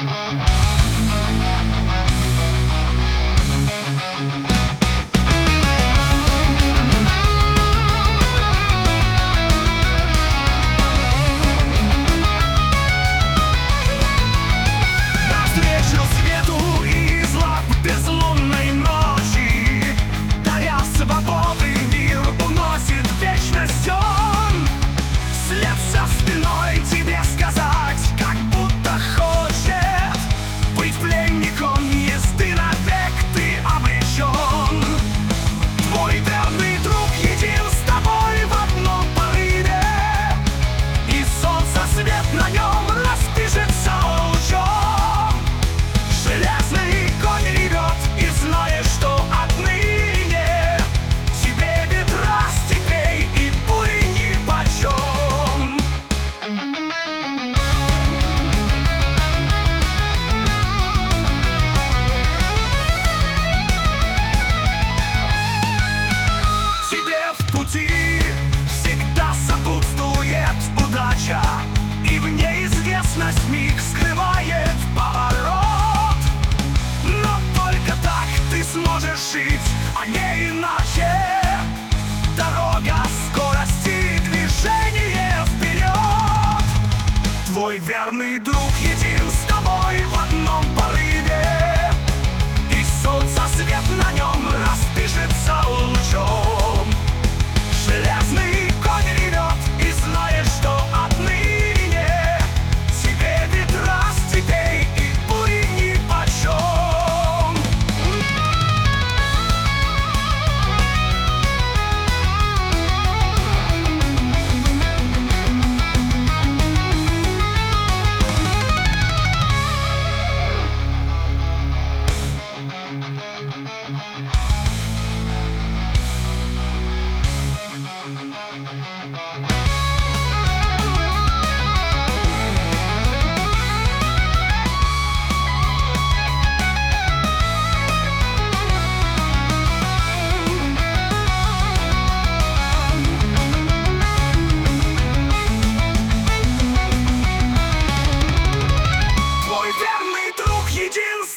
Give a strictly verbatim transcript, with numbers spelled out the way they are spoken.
Всегда сопутствует удача, и в неизвестность миг скрывает поворот. Но только так ты сможешь жить, а не иначе. Дорога скорости, движение вперед. Твой верный друг един с тобой в одном порыве, и солнца свет на нем распишется лучом. Железный конь ревет и знает, что отныне тебе ветра, степей и бури нипочем. Един